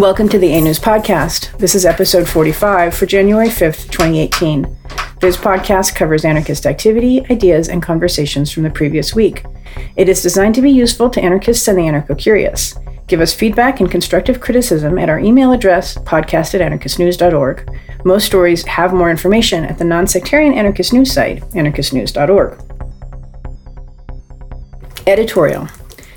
Welcome to the A News Podcast. This is episode 45 for January 5th, 2018. This podcast covers anarchist activity, ideas, and conversations from the previous week. It is designed to be useful to anarchists and the anarcho-curious. Give us feedback and constructive criticism at our email address, podcast@anarchistnews.org. Most stories have more information at the non-sectarian anarchist news site, anarchistnews.org. Editorial.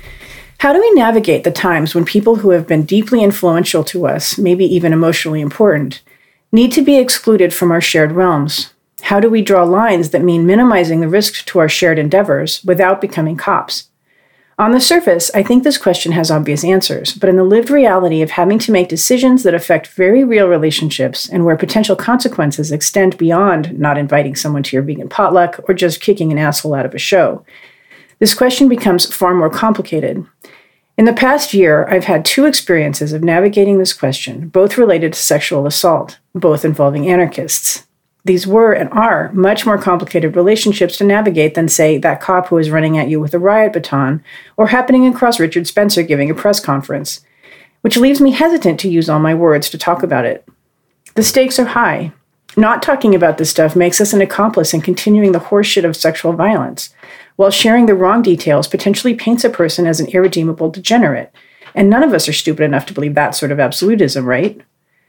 How do we navigate the times when people who have been deeply influential to us, maybe even emotionally important, need to be excluded from our shared realms? How do we draw lines that mean minimizing the risks to our shared endeavors without becoming cops? On the surface, I think this question has obvious answers, but in the lived reality of having to make decisions that affect very real relationships and where potential consequences extend beyond not inviting someone to your vegan potluck or just kicking an asshole out of a show, this question becomes far more complicated. In the past year, I've had two experiences of navigating this question, both related to sexual assault, both involving anarchists. These were and are much more complicated relationships to navigate than, say, that cop who is running at you with a riot baton, or happening across Richard Spencer giving a press conference, which leaves me hesitant to use all my words to talk about it. The stakes are high. Not talking about this stuff makes us an accomplice in continuing the horseshit of sexual violence, while sharing the wrong details potentially paints a person as an irredeemable degenerate. And none of us are stupid enough to believe that sort of absolutism, right?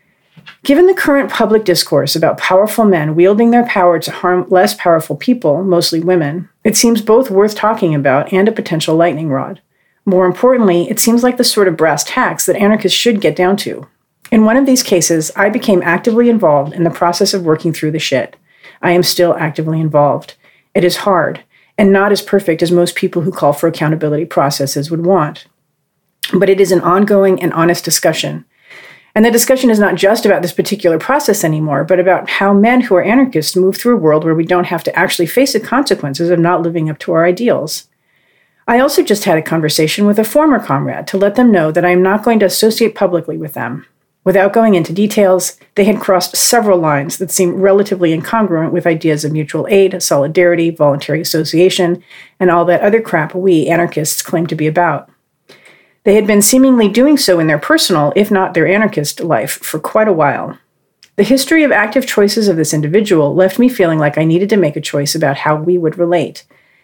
Given the current public discourse about powerful men wielding their power to harm less powerful people, mostly women, it seems both worth talking about and a potential lightning rod. More importantly, it seems like the sort of brass tacks that anarchists should get down to. In one of these cases, I became actively involved in the process of working through the shit. I am still actively involved. It is hard, and not as perfect as most people who call for accountability processes would want. But it is an ongoing and honest discussion. And the discussion is not just about this particular process anymore, but about how men who are anarchists move through a world where we don't have to actually face the consequences of not living up to our ideals. I also just had a conversation with a former comrade to let them know that I am not going to associate publicly with them. Without going into details, they had crossed several lines that seemed relatively incongruent with ideas of mutual aid, solidarity, voluntary association, and all that other crap we anarchists claim to be about. They had been seemingly doing so in their personal, if not their anarchist life, for quite a while. The history of active choices of this individual left me feeling like I needed to make a choice about how we would relate.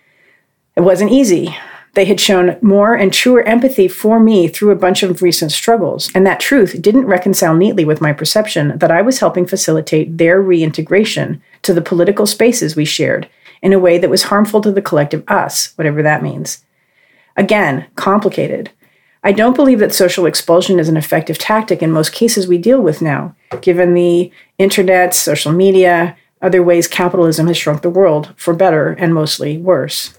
It wasn't easy. They had shown more and truer empathy for me through a bunch of recent struggles, and that truth didn't reconcile neatly with my perception that I was helping facilitate their reintegration to the political spaces we shared in a way that was harmful to the collective us, whatever that means. Again, complicated. I don't believe that social expulsion is an effective tactic in most cases we deal with now, given the internet, social media, other ways capitalism has shrunk the world, for better and mostly worse.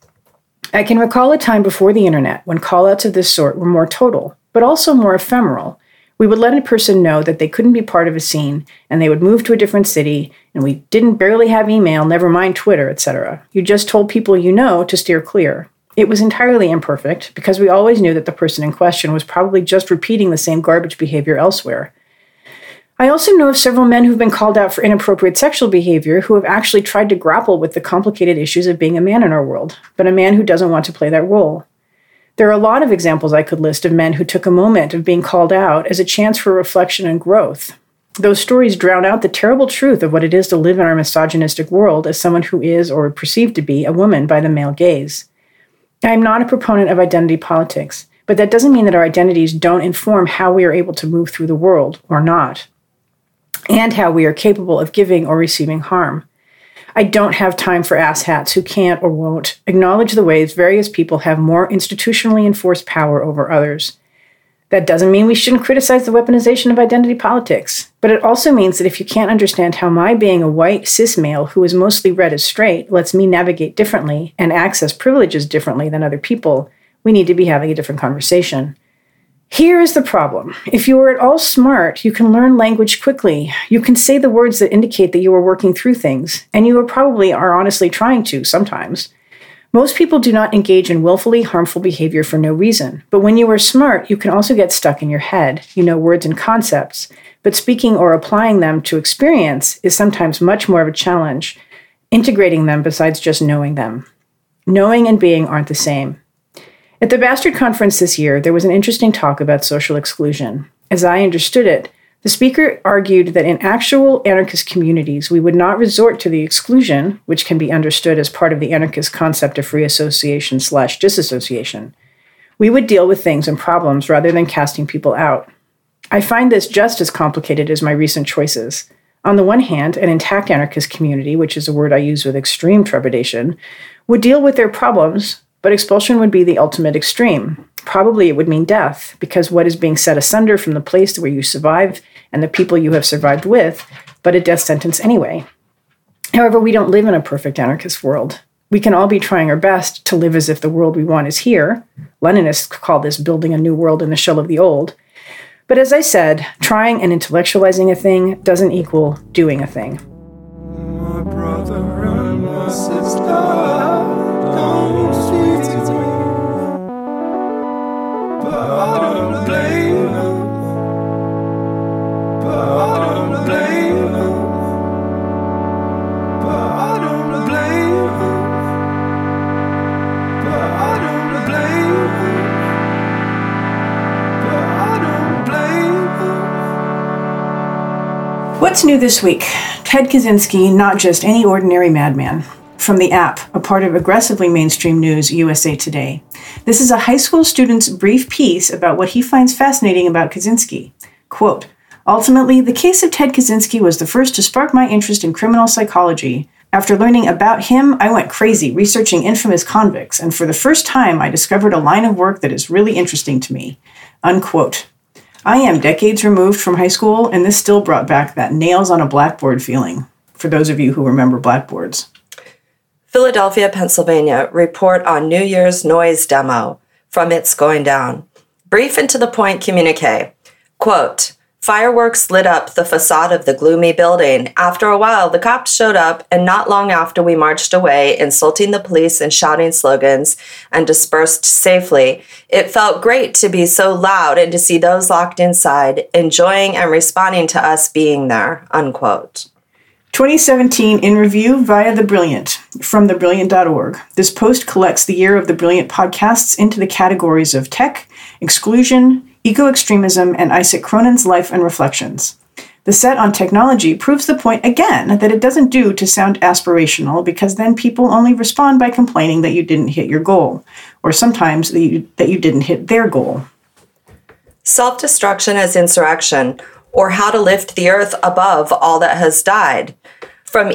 I can recall a time before the internet when callouts of this sort were more total, but also more ephemeral. We would let a person know that they couldn't be part of a scene, and they would move to a different city, and we didn't barely have email, never mind Twitter, etc. You just told people you know to steer clear. It was entirely imperfect, because we always knew that the person in question was probably just repeating the same garbage behavior elsewhere. I also know of several men who've been called out for inappropriate sexual behavior who have actually tried to grapple with the complicated issues of being a man in our world, but a man who doesn't want to play that role. There are a lot of examples I could list of men who took a moment of being called out as a chance for reflection and growth. Those stories drown out the terrible truth of what it is to live in our misogynistic world as someone who is, or perceived to be, a woman by the male gaze. I am not a proponent of identity politics, but that doesn't mean that our identities don't inform how we are able to move through the world, or not, and how we are capable of giving or receiving harm. I don't have time for asshats who can't or won't acknowledge the ways various people have more institutionally enforced power over others. That doesn't mean we shouldn't criticize the weaponization of identity politics, but it also means that if you can't understand how my being a white cis male who is mostly read as straight lets me navigate differently and access privileges differently than other people, we need to be having a different conversation. Here is the problem. If you are at all smart, you can learn language quickly. You can say the words that indicate that you are working through things, and you probably are honestly trying to sometimes. Most people do not engage in willfully harmful behavior for no reason, but when you are smart, you can also get stuck in your head. You know words and concepts, but speaking or applying them to experience is sometimes much more of a challenge, integrating them besides just knowing them. Knowing and being aren't the same. At the Bastard Conference this year, there was an interesting talk about social exclusion. As I understood it, the speaker argued that in actual anarchist communities, we would not resort to the exclusion, which can be understood as part of the anarchist concept of free association/disassociation. We would deal with things and problems rather than casting people out. I find this just as complicated as my recent choices. On the one hand, an intact anarchist community, which is a word I use with extreme trepidation, would deal with their problems, but expulsion would be the ultimate extreme. Probably it would mean death, because what is being set asunder from the place where you survive and the people you have survived with, but a death sentence anyway. However, we don't live in a perfect anarchist world. We can all be trying our best to live as if the world we want is here. Leninists call this building a new world in the shell of the old. But as I said, trying and intellectualizing a thing doesn't equal doing a thing. My brother and my sister don't speak to me, but I don't blame them. But I don't blame them. But I don't blame them. But I don't blame them. But I don't blame them. What's new this week? Ted Kaczynski, not just any ordinary madman. From The App, a part of aggressively mainstream news, USA Today. This is a high school student's brief piece about what he finds fascinating about Kaczynski. Quote, "Ultimately, the case of Ted Kaczynski was the first to spark my interest in criminal psychology. After learning about him, I went crazy researching infamous convicts, and for the first time, I discovered a line of work that is really interesting to me." Unquote. I am decades removed from high school, and this still brought back that nails on a blackboard feeling, for those of you who remember blackboards. Philadelphia, Pennsylvania, report on New Year's noise demo from It's Going Down. Brief and to the point communique. Quote, "Fireworks lit up the facade of the gloomy building. After a while, the cops showed up, and not long after we marched away, insulting the police and shouting slogans, and dispersed safely. It felt great to be so loud and to see those locked inside, enjoying and responding to us being there." Unquote. 2017 in review via The Brilliant, from thebrilliant.org. This post collects the year of The Brilliant podcasts into the categories of tech, exclusion, eco-extremism, and Isaac Cronin's life and reflections. The set on technology proves the point again that it doesn't do to sound aspirational, because then people only respond by complaining that you didn't hit your goal, or sometimes that you didn't hit their goal. Self-destruction as insurrection, or how to lift the earth above all that has died. From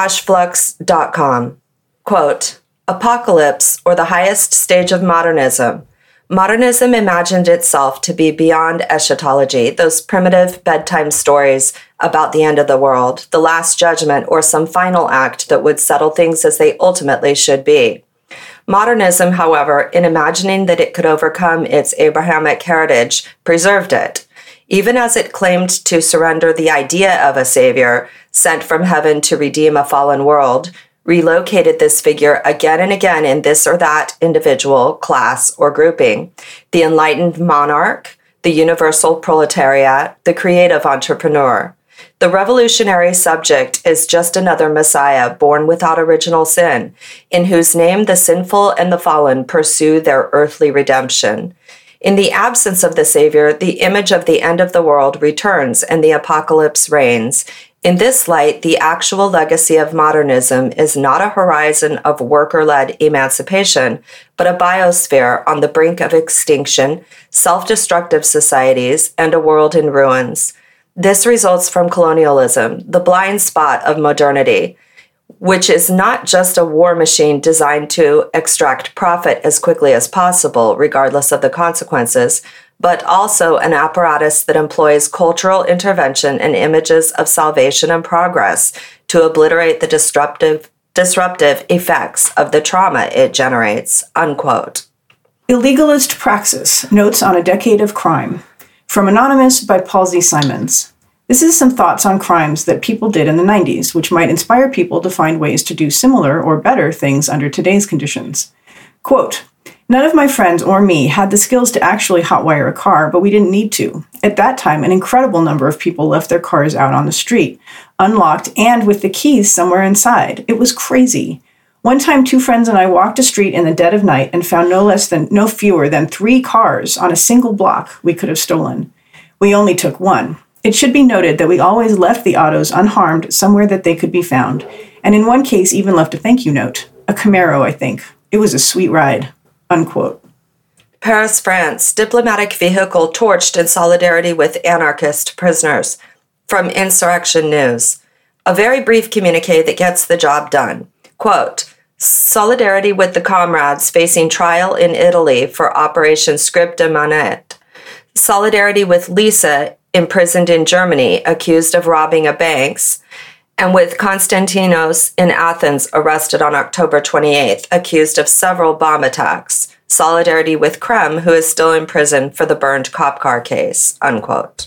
e-flux.com. Quote, "Apocalypse, or the highest stage of modernism. Modernism imagined itself to be beyond eschatology, those primitive bedtime stories about the end of the world, the last judgment, or some final act that would settle things as they ultimately should be. Modernism, however, in imagining that it could overcome its Abrahamic heritage, preserved it. Even as it claimed to surrender the idea of a savior sent from heaven to redeem a fallen world, relocated this figure again and again in this or that individual, class, or grouping. The enlightened monarch, the universal proletariat, the creative entrepreneur. The revolutionary subject is just another Messiah born without original sin, in whose name the sinful and the fallen pursue their earthly redemption. In the absence of the Savior, the image of the end of the world returns and the apocalypse reigns. In this light, the actual legacy of modernism is not a horizon of worker-led emancipation, but a biosphere on the brink of extinction, self-destructive societies, and a world in ruins. This results from colonialism, the blind spot of modernity, which is not just a war machine designed to extract profit as quickly as possible, regardless of the consequences, but also an apparatus that employs cultural intervention and images of salvation and progress to obliterate the disruptive effects of the trauma it generates." Unquote. Illegalist Praxis, Notes on a Decade of Crime. From Anonymous by Paul Z. Simons. This is some thoughts on crimes that people did in the 90s, which might inspire people to find ways to do similar or better things under today's conditions. Quote, "None of my friends or me had the skills to actually hotwire a car, but we didn't need to. At that time, an incredible number of people left their cars out on the street, unlocked and with the keys somewhere inside. It was crazy. One time, 2 friends and I walked a street in the dead of night and found no fewer than 3 cars on a single block we could have stolen. We only took one. It should be noted that we always left the autos unharmed somewhere that they could be found, and in one case even left a thank you note. A Camaro, I think. It was a sweet ride." Unquote. Paris, France. Diplomatic vehicle torched in solidarity with anarchist prisoners. From Insurrection News. A very brief communique that gets the job done. Quote, "Solidarity with the comrades facing trial in Italy for Operation Script de Manette. Solidarity with Lisa, imprisoned in Germany, accused of robbing a bank, and with Konstantinos in Athens, arrested on October 28th, accused of several bomb attacks. Solidarity with Krem, who is still in prison for the burned cop car case." Unquote.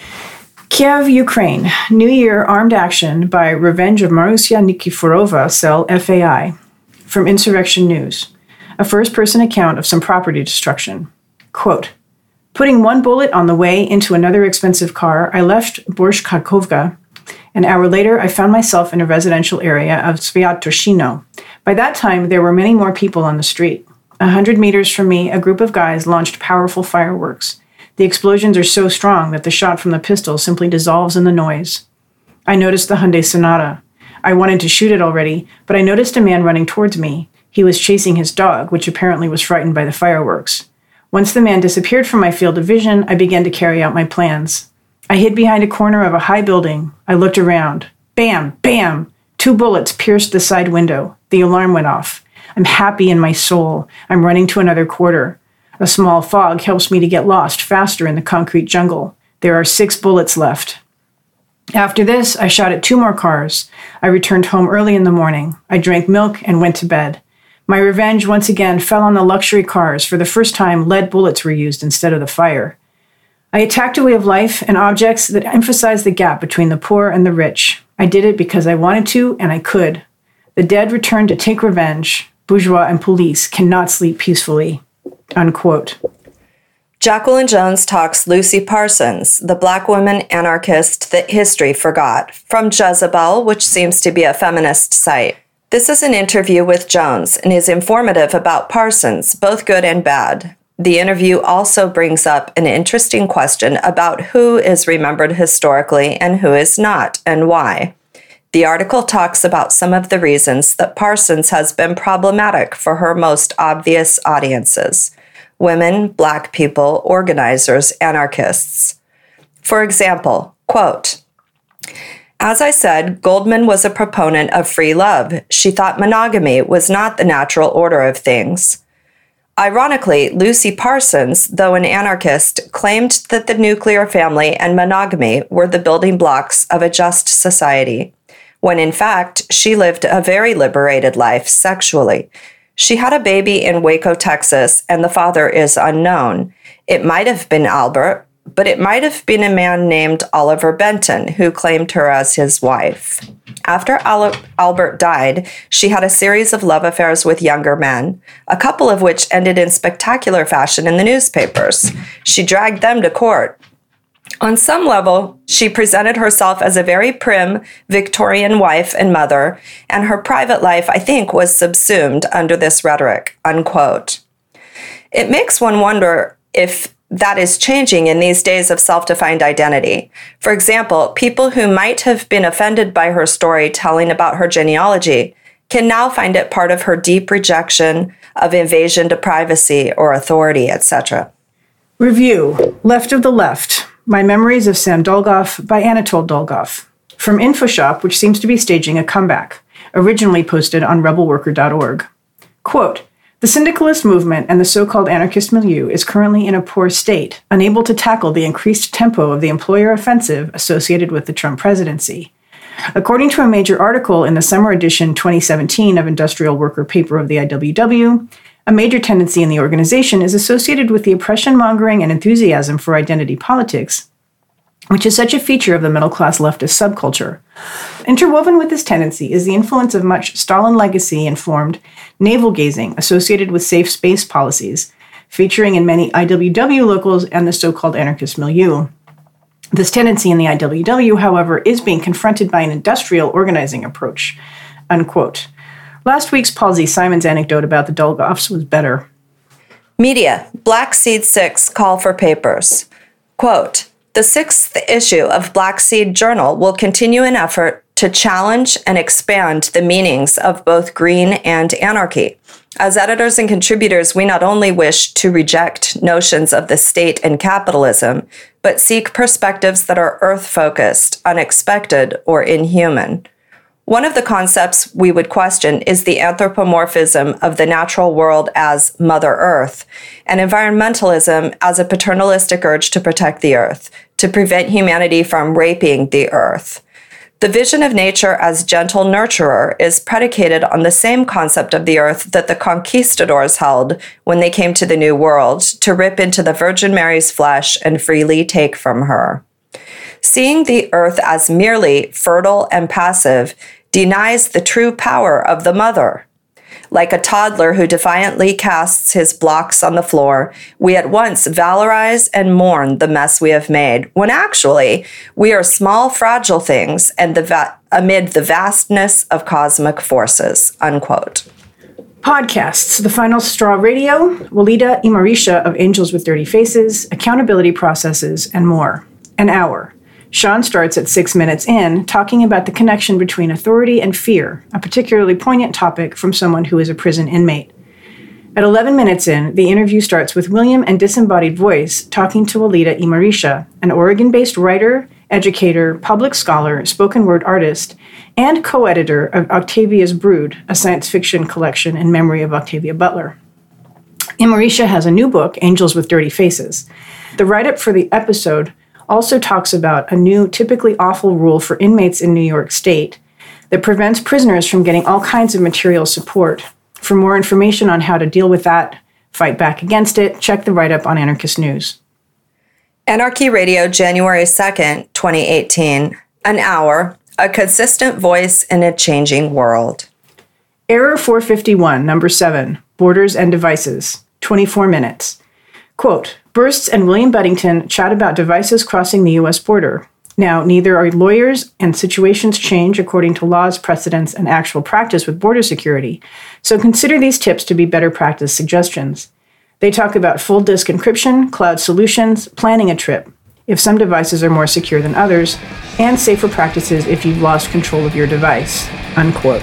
Kiev, Ukraine. New Year armed action by Revenge of Marusia Nikiforova, cell FAI. From Insurrection News. A first-person account of some property destruction. Quote, "Putting one bullet on the way into another expensive car, I left Borshkakovka. An hour later, I found myself in a residential area of Sviatoshino. By that time, there were many more people on the street. 100 meters from me, a group of guys launched powerful fireworks. The explosions are so strong that the shot from the pistol simply dissolves in the noise. I noticed the Hyundai Sonata. I wanted to shoot it already, but I noticed a man running towards me. He was chasing his dog, which apparently was frightened by the fireworks. Once the man disappeared from my field of vision, I began to carry out my plans. I hid behind a corner of a high building. I looked around. Bam! Bam! 2 bullets pierced the side window. The alarm went off. I'm happy in my soul. I'm running to another quarter. A small fog helps me to get lost faster in the concrete jungle. There are 6 bullets left. After this, I shot at 2 more cars. I returned home early in the morning. I drank milk and went to bed. My revenge once again fell on the luxury cars. For the first time, lead bullets were used instead of the fire. I attacked a way of life and objects that emphasized the gap between the poor and the rich. I did it because I wanted to and I could. The dead returned to take revenge. Bourgeois and police cannot sleep peacefully." Unquote. Jacqueline Jones talks Lucy Parsons, the Black woman anarchist that history forgot, from Jezebel, which seems to be a feminist site. This is an interview with Jones and is informative about Parsons, both good and bad. The interview also brings up an interesting question about who is remembered historically and who is not, and why. The article talks about some of the reasons that Parsons has been problematic for her most obvious audiences: women, Black people, organizers, anarchists. For example, quote, "As I said, Goldman was a proponent of free love. She thought monogamy was not the natural order of things. Ironically, Lucy Parsons, though an anarchist, claimed that the nuclear family and monogamy were the building blocks of a just society, when in fact, she lived a very liberated life sexually. She had a baby in Waco, Texas, and the father is unknown. It might have been Albert, but it might have been a man named Oliver Benton who claimed her as his wife. After Albert died, she had a series of love affairs with younger men, a couple of which ended in spectacular fashion in the newspapers. She dragged them to court. On some level, she presented herself as a very prim Victorian wife and mother, and her private life, I think, was subsumed under this rhetoric," unquote. It makes one wonder if that is changing in these days of self-defined identity. For example, people who might have been offended by her story telling about her genealogy can now find it part of her deep rejection of invasion to privacy or authority, etc. Review. Left of the Left. My Memories of Sam Dolgoff by Anatole Dolgoff. From InfoShop, which seems to be staging a comeback. Originally posted on rebelworker.org. Quote, "The syndicalist movement and the so-called anarchist milieu is currently in a poor state, unable to tackle the increased tempo of the employer offensive associated with the Trump presidency. According to a major article in the summer edition 2017 of Industrial Worker Paper of the IWW, a major tendency in the organization is associated with the oppression-mongering and enthusiasm for identity politics, which is such a feature of the middle-class leftist subculture. Interwoven with this tendency is the influence of much Stalin legacy-informed navel-gazing associated with safe space policies, featuring in many IWW locals and the so-called anarchist milieu. This tendency in the IWW, however, is being confronted by an industrial organizing approach." Unquote. Last week's Paul Z. Simons anecdote about the Dolgoffs was better. Media. Black Seed 6 call for papers. Quote, The 6th issue of Black Seed Journal will continue an effort to challenge and expand the meanings of both green and anarchy. As editors and contributors, we not only wish to reject notions of the state and capitalism, but seek perspectives that are earth-focused, unexpected, or inhuman. One of the concepts we would question is the anthropomorphism of the natural world as Mother Earth, and environmentalism as a paternalistic urge to protect the earth, to prevent humanity from raping the earth. The vision of nature as gentle nurturer is predicated on the same concept of the earth that the conquistadors held when they came to the New World, to rip into the Virgin Mary's flesh and freely take from her. Seeing the earth as merely fertile and passive denies the true power of the mother. Like a toddler who defiantly casts his blocks on the floor, we at once valorize and mourn the mess we have made, when actually we are small, fragile things and amid the vastness of cosmic forces, unquote. Podcasts, The Final Straw Radio, Walida Imarisha of Angels with Dirty Faces, Accountability Processes, and more. An hour. Sean starts at 6 minutes in, talking about the connection between authority and fear, a particularly poignant topic from someone who is a prison inmate. At 11 minutes in, the interview starts with William and Disembodied Voice talking to Walida Imarisha, an Oregon-based writer, educator, public scholar, spoken word artist, and co-editor of Octavia's Brood, a science fiction collection in memory of Octavia Butler. Imarisha has a new book, Angels with Dirty Faces. The write-up for the episode also talks about a new, typically awful rule for inmates in New York State that prevents prisoners from getting all kinds of material support. For more information on how to deal with that, fight back against it, check the write-up on Anarchist News. Anarchy Radio, January 2nd, 2018. An hour, a consistent voice in a changing world. Error 451, number 7, Borders and Devices, 24 minutes. Quote, Bursts and William Beddington chat about devices crossing the U.S. border. Now, neither are lawyers, and situations change according to laws, precedents, and actual practice with border security, so consider these tips to be better practice suggestions. They talk about full disk encryption, cloud solutions, planning a trip, if some devices are more secure than others, and safer practices if you've lost control of your device, unquote.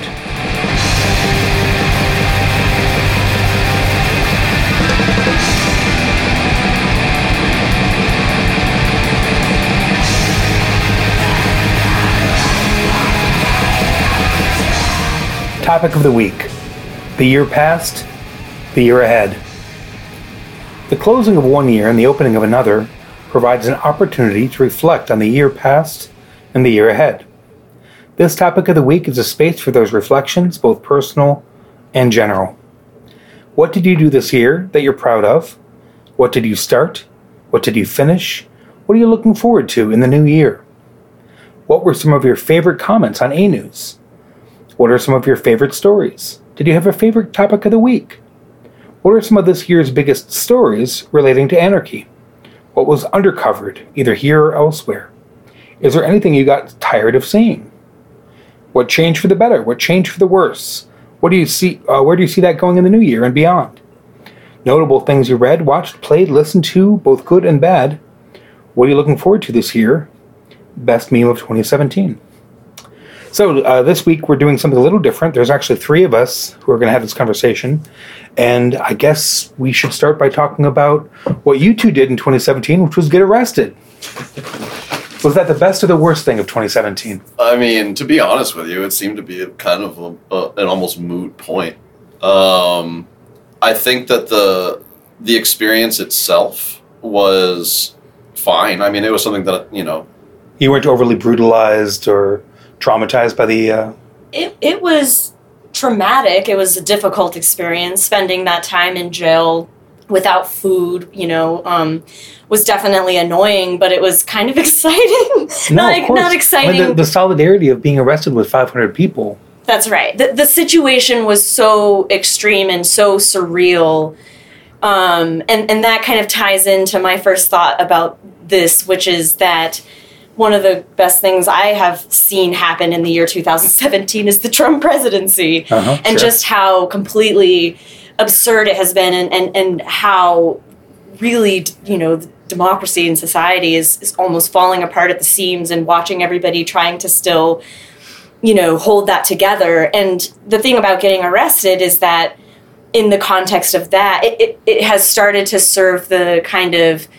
Topic of the week: the year past, the year ahead. The closing of one year and the opening of another provides an opportunity to reflect on the year past and the year ahead. This topic of the week is a space for those reflections, both personal and general. What did you do this year that you're proud of? What did you start? What did you finish? What are you looking forward to in the new year? What were some of your favorite comments on A-News? What are some of your favorite stories? Did you have a favorite topic of the week? What are some of this year's biggest stories relating to anarchy? What was undercovered, either here or elsewhere? Is there anything you got tired of seeing? What changed for the better? What changed for the worse? What do you see? Where do you see that going in the new year and beyond? Notable things you read, watched, played, listened to, both good and bad. What are you looking forward to this year? Best meme of 2017. So this week we're doing something a little different. There's actually 3 of us who are going to have this conversation. And I guess we should start by talking about what you two did in 2017, which was get arrested. Was that the best or the worst thing of 2017? I mean, to be honest with you, it seemed to be kind of an almost moot point. I think that the experience itself was fine. I mean, it was something that, you know... You weren't overly brutalized or traumatized by the... It was traumatic. It was a difficult experience. Spending that time in jail without food, was definitely annoying, but it was kind of exciting. Not exciting. I mean, the solidarity of being arrested with 500 people. That's right. The situation was so extreme and so surreal. And that kind of ties into my first thought about this, which is that one of the best things I have seen happen in the year 2017 is the Trump presidency. And just how completely absurd it has been and how really, democracy and society is almost falling apart at the seams, and watching everybody trying to still, hold that together. And the thing about getting arrested is that in the context of that, it has started to serve the kind of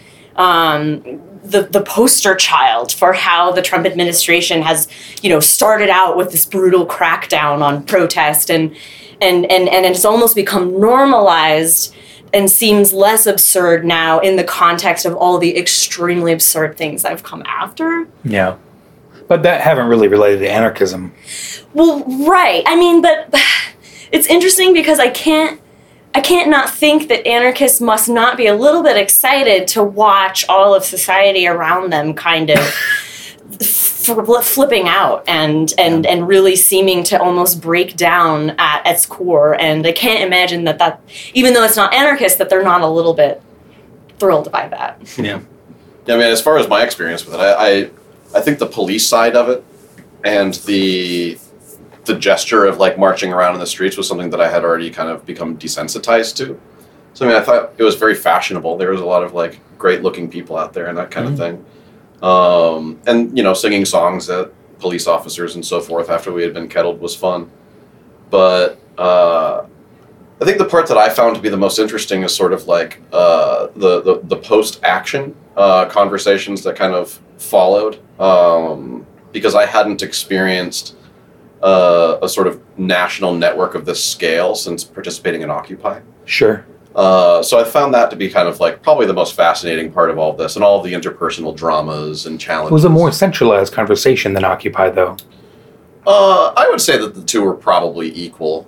the poster child for how the Trump administration has, started out with this brutal crackdown on protest, and it's almost become normalized and seems less absurd now in the context of all the extremely absurd things that have come after. Yeah. But that haven't really related to anarchism. Well, right. I mean, but it's interesting because I can't not think that anarchists must not be a little bit excited to watch all of society around them kind of flipping out and really seeming to almost break down at its core. And I can't imagine that even though it's not anarchist, that they're not a little bit thrilled by that. Yeah. Yeah, I mean, as far as my experience with it, I think the police side of it and the gesture of like marching around in the streets was something that I had already kind of become desensitized to. So I mean, I thought it was very fashionable. There was a lot of like great looking people out there and that kind of thing. And singing songs at police officers and so forth after we had been kettled was fun. But I think the part that I found to be the most interesting is sort of like the post-action conversations that kind of followed, because I hadn't experienced a sort of national network of this scale since participating in Occupy. Sure. So I found that to be kind of like probably the most fascinating part of all of this, and all of the interpersonal dramas and challenges. It was a more centralized conversation than Occupy, though. I would say that the two are probably equal.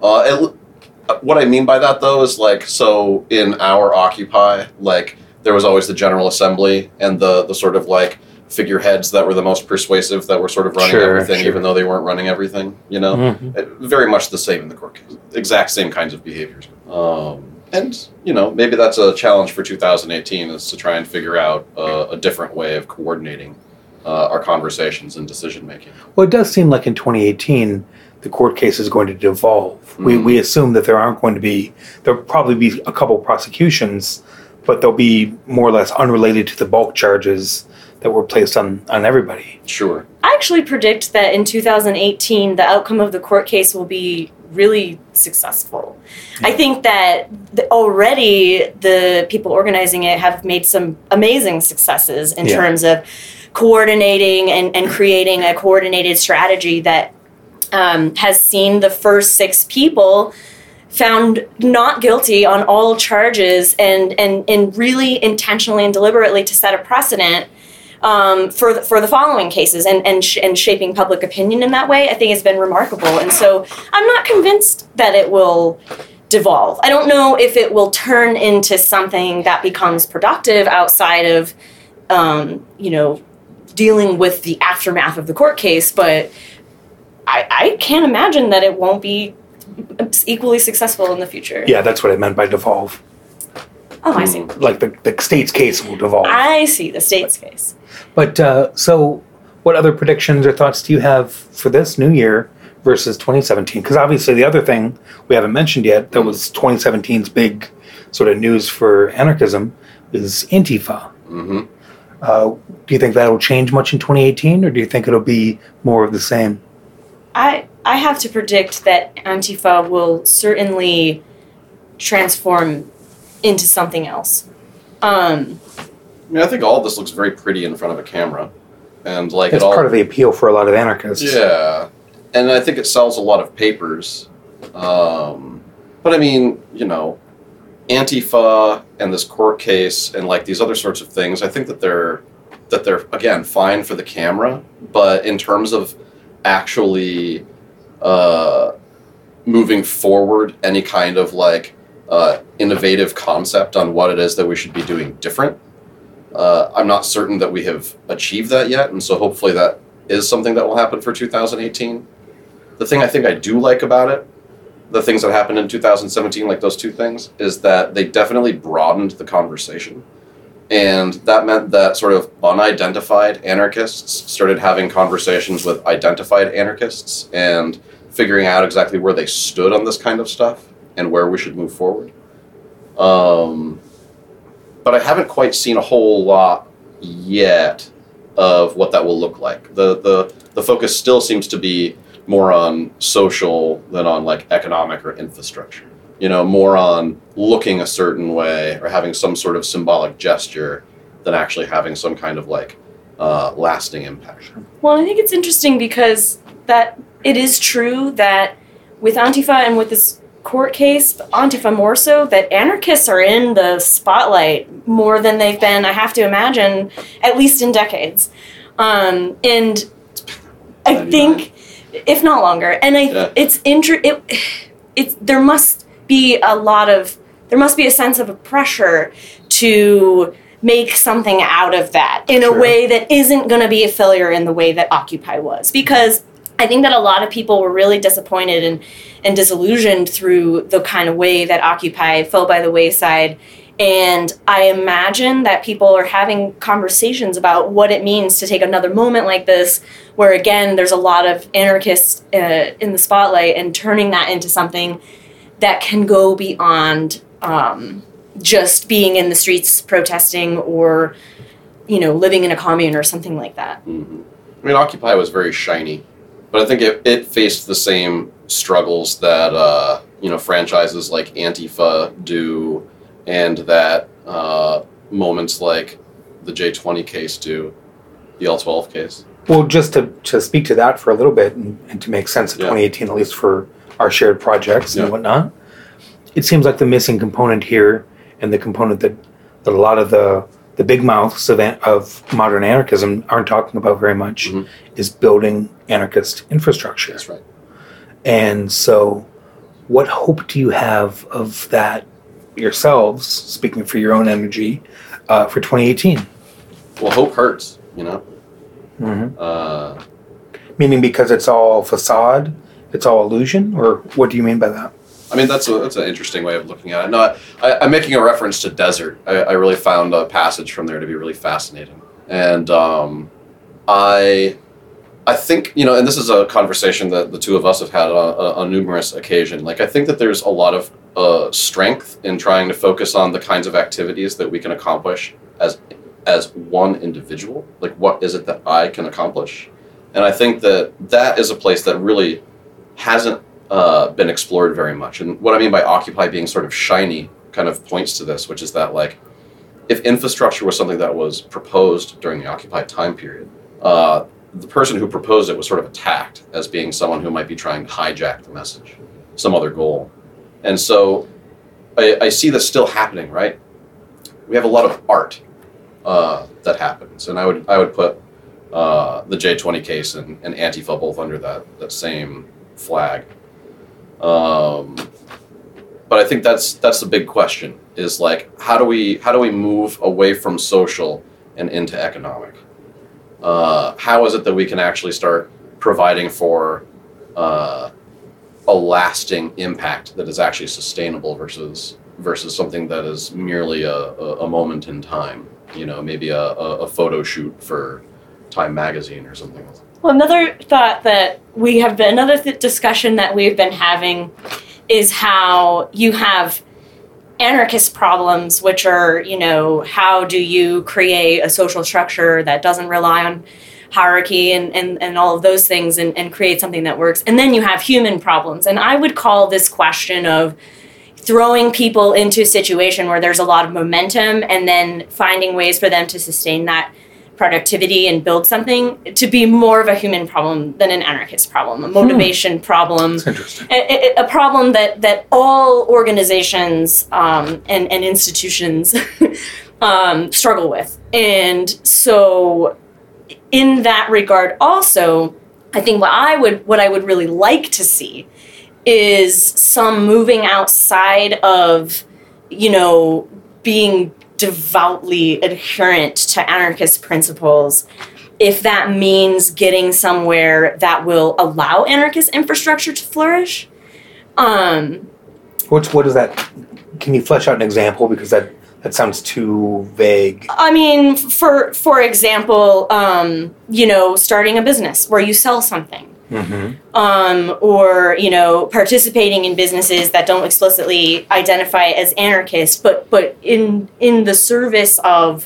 What I mean by that, though, is like, so in our Occupy, like, there was always the General Assembly and the sort of like figureheads that were the most persuasive, that were sort of running everything, even though they weren't running everything, Very much the same in the court case. Exact same kinds of behaviors. And, maybe that's a challenge for 2018, is to try and figure out a different way of coordinating our conversations and decision-making. Well, it does seem like in 2018, the court case is going to devolve. We assume that there'll probably be a couple prosecutions, but they'll be more or less unrelated to the bulk charges that were placed on everybody. Sure. I actually predict that in 2018, the outcome of the court case will be really successful. Yeah. I think that already the people organizing it have made some amazing successes in terms of coordinating and creating a coordinated strategy that has seen the first 6 people found not guilty on all charges, and really intentionally and deliberately to set a precedent for the following cases, and shaping public opinion in that way. I think it's been remarkable, and so I'm not convinced that it will devolve. I don't know if it will turn into something that becomes productive outside of dealing with the aftermath of the court case, but I can't imagine that it won't be equally successful in the future. Yeah, that's what I meant by devolve. Oh, I see. Like the state's case will devolve. I see, the state's case. But so what other predictions or thoughts do you have for this new year versus 2017? Because obviously the other thing we haven't mentioned yet that was 2017's big sort of news for anarchism is Antifa. Mm-hmm. Do you think that'll change much in 2018, or do you think it'll be more of the same? I have to predict that Antifa will certainly transform into something else. I think all of this looks very pretty in front of a camera, and like it's part of the appeal for a lot of anarchists. Yeah, and I think it sells a lot of papers. But I mean, Antifa and this court case and like these other sorts of things, I think that they're again fine for the camera, but in terms of actually moving forward any kind of like innovative concept on what it is that we should be doing different, I'm not certain that we have achieved that yet, and so hopefully that is something that will happen for 2018. The thing I think I do like about it, the things that happened in 2017, like those two things, is that they definitely broadened the conversation. And that meant that sort of unidentified anarchists started having conversations with identified anarchists and figuring out exactly where they stood on this kind of stuff and where we should move forward. but I haven't quite seen a whole lot yet of what that will look like. The focus still seems to be more on social than on like economic or infrastructure. You know, more on looking a certain way or having some sort of symbolic gesture than actually having some kind of like lasting impact. Well, I think it's interesting because that it is true that with Antifa and with this court case, Antifa more so, that anarchists are in the spotlight more than they've been, I have to imagine, at least in decades. And I think, if not longer, and there must be a sense of a pressure to make something out of that in a way that isn't going to be a failure in the way that Occupy was. Because I think that a lot of people were really disappointed and disillusioned through the kind of way that Occupy fell by the wayside. And I imagine that people are having conversations about what it means to take another moment like this, where again, there's a lot of anarchists in the spotlight, and turning that into something that can go beyond just being in the streets protesting or, you know, living in a commune or something like that. Mm-hmm. I mean, Occupy was very shiny, but I think it faced the same struggles that, franchises like Antifa do, and that moments like the J20 case do, the L12 case. Well, just to speak to that for a little bit and to make sense of 2018, at least for our shared projects and whatnot, it seems like the missing component here, and the component that a lot of the big mouths of modern anarchism aren't talking about very much, is building anarchist infrastructure. That's right. And so what hope do you have of that yourselves, speaking for your own energy, for 2018? Well, hope hurts, you know? Meaning because it's all facade, it's all illusion, or what do you mean by that? I mean, that's an interesting way of looking at it. No, I'm making a reference to Desert. I really found a passage from there to be really fascinating. And I think, you know, and this is a conversation that the two of us have had on numerous occasions. Like, I think that there's a lot of strength in trying to focus on the kinds of activities that we can accomplish as one individual. Like, what is it that I can accomplish? And I think that is a place that really hasn't been explored very much. And what I mean by Occupy being sort of shiny kind of points to this, which is that, like, if infrastructure was something that was proposed during the Occupy time period, the person who proposed it was sort of attacked as being someone who might be trying to hijack the message, some other goal. And so I see this still happening, right? We have a lot of art that happens. And I would put the J20 case and Antifa both under that same flag. But I think that's the big question, is like, how do we move away from social and into economic? How is it that we can actually start providing for a lasting impact that is actually sustainable versus something that is merely a moment in time? You know, maybe a photo shoot for Time magazine or something else. Well, another thought that we have been, discussion that we've been having is how you have anarchist problems, which are, you know, how do you create a social structure that doesn't rely on hierarchy and all of those things and create something that works. And then you have human problems. And I would call this question of throwing people into a situation where there's a lot of momentum and then finding ways for them to sustain that productivity and build something to be more of a human problem than an anarchist problem, a motivation problem. That's interesting. A problem that all organizations and institutions struggle with. And so in that regard also, I think what I would really like to see is some moving outside of, you know, being devoutly adherent to anarchist principles, if that means getting somewhere that will allow anarchist infrastructure to flourish. What is that? Can you flesh out an example? Because that sounds too vague. I mean, for example, you know, starting a business where you sell something. or participating in businesses that don't explicitly identify as anarchist, but in the service of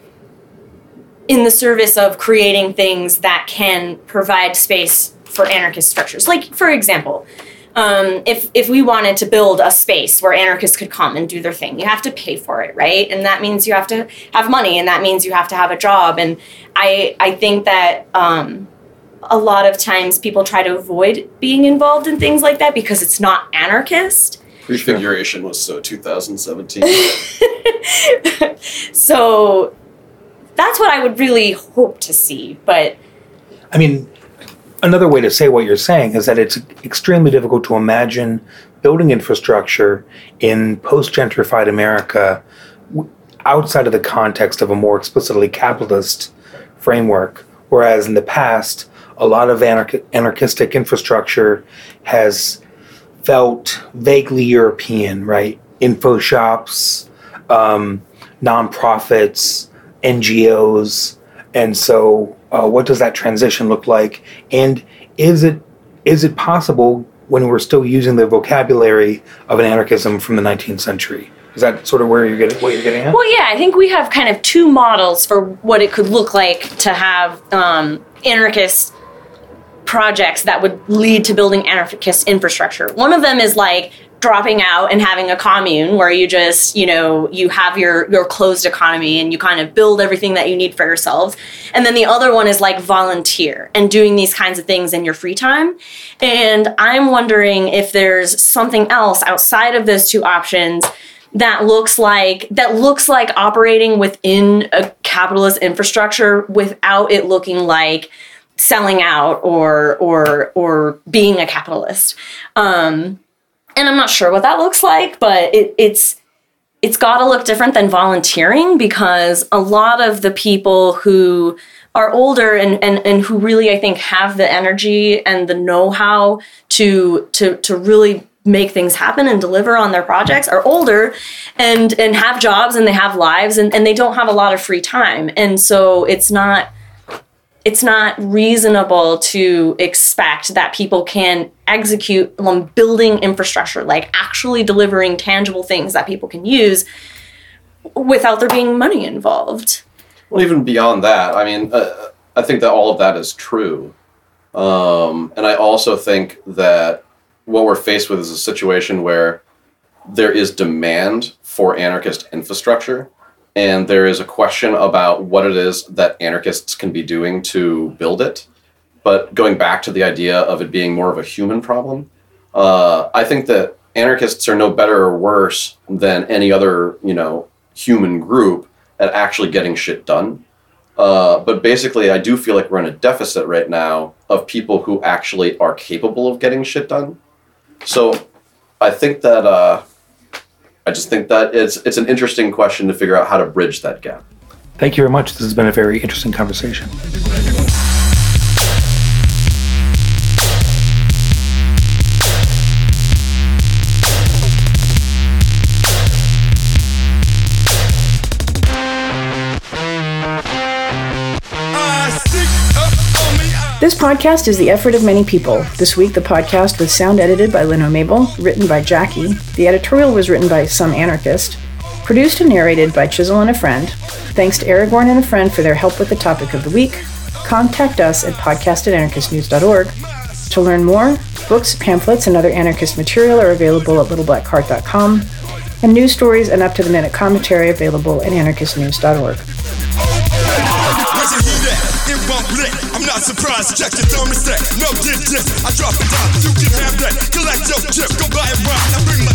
creating things that can provide space for anarchist structures. Like, for example, if we wanted to build a space where anarchists could come and do their thing, you have to pay for it, right? And that means you have to have money, and that means you have to have a job. And I think that a lot of times people try to avoid being involved in things like that because it's not anarchist. Prefiguration was so 2017. So that's what I would really hope to see. But I mean, another way to say what you're saying is that it's extremely difficult to imagine building infrastructure in post-gentrified America outside of the context of a more explicitly capitalist framework, whereas in the past, a lot of anarchistic infrastructure has felt vaguely European, right? Info shops, nonprofits, NGOs. And so what does that transition look like? And is it possible when we're still using the vocabulary of an anarchism from the 19th century? Is that sort of what you're getting at? Well, yeah, I think we have kind of two models for what it could look like to have anarchist projects that would lead to building anarchist infrastructure. One of them is like dropping out and having a commune where you just, you have your closed economy and you kind of build everything that you need for yourselves. And then the other one is like volunteer and doing these kinds of things in your free time. And I'm wondering if there's something else outside of those two options that looks like operating within a capitalist infrastructure without it looking like selling out or being a capitalist. And I'm not sure what that looks like, but it's got to look different than volunteering, because a lot of the people who are older and who really, I think, have the energy and the know-how to really make things happen and deliver on their projects are older and have jobs and they have lives and they don't have a lot of free time. And so it's not reasonable to expect that people can execute on building infrastructure, like actually delivering tangible things that people can use without there being money involved. Well, even beyond that, I mean, I think that all of that is true. And I also think that what we're faced with is a situation where there is demand for anarchist infrastructure, and there is a question about what it is that anarchists can be doing to build it. But going back to the idea of it being more of a human problem, I think that anarchists are no better or worse than any other, human group at actually getting shit done. But basically, I do feel like we're in a deficit right now of people who actually are capable of getting shit done. So I think that I just think that it's an interesting question to figure out how to bridge that gap. Thank you very much. This has been a very interesting conversation. This podcast is the effort of many people. This week, the podcast was sound edited by Lynn O'Mabel, written by Jackie. The editorial was written by Some Anarchist, produced and narrated by Chisel and a Friend. Thanks to Aragorn and a Friend for their help with the topic of the week. Contact us at podcast@anarchistnews.org. To learn more, books, pamphlets, and other anarchist material are available at littleblackcart.com, and news stories and up-to-the-minute commentary available at anarchistnews.org. I'm not surprised, check your thermostat. No did this, I drop it down. You can have that, collect your chip, go buy it right. I bring